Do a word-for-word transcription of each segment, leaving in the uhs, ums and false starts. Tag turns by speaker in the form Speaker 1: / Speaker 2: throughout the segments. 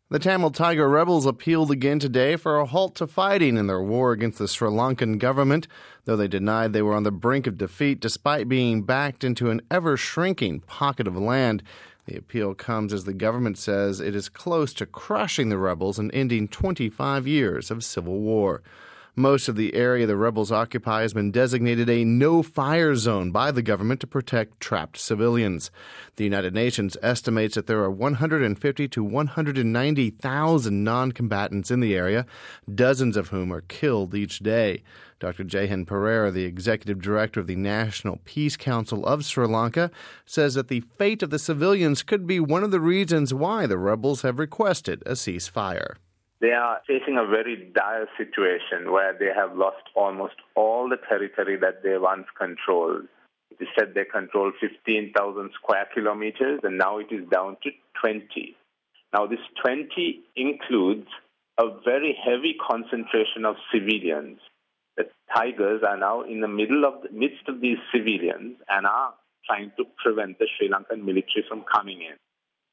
Speaker 1: The Tamil Tiger rebels appealed again today for a halt to fighting in their war against the Sri Lankan government, though they denied they were on the brink of defeat despite being backed into an ever-shrinking pocket of land. The appeal comes as the government says it is close to crushing the rebels and ending twenty-five years of civil war. Most of the area the rebels occupy has been designated a no-fire zone by the government to protect trapped civilians. The United Nations estimates that there are one hundred fifty to one hundred ninety thousand non-combatants in the area, dozens of whom are killed each day. Doctor Jehan Pereira, the executive director of the National Peace Council of Sri Lanka, says that the fate of the civilians could be one of the reasons why the rebels have requested a ceasefire.
Speaker 2: They are facing a very dire situation where they have lost almost all the territory that they once controlled. It is said they controlled fifteen thousand square kilometers, and now it is down to twenty. Now, this twenty includes a very heavy concentration of civilians. The Tigers are now in the middle of the midst of these civilians and are trying to prevent the Sri Lankan military from coming in.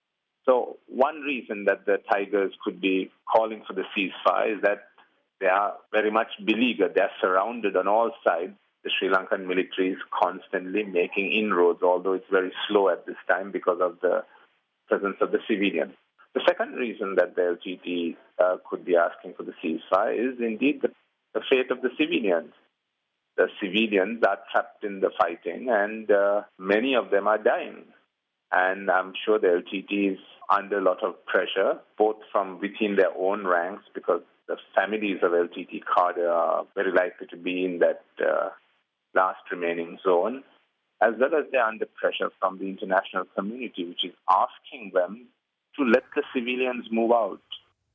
Speaker 2: So one reason that the Tigers could be calling for the ceasefire is that they are very much beleaguered. They are surrounded on all sides. The Sri Lankan military is constantly making inroads, although it's very slow at this time because of the presence of the civilians. The second reason that the L T T uh, could be asking for the ceasefire is indeed the, the fate of the civilians. The civilians are trapped in the fighting, and uh, many of them are dying. And I'm sure the L T T is under a lot of pressure, both from within their own ranks, because the families of L T T cadre are very likely to be in that uh, last remaining zone, as well as they're under pressure from the international community, which is asking them to let the civilians move out.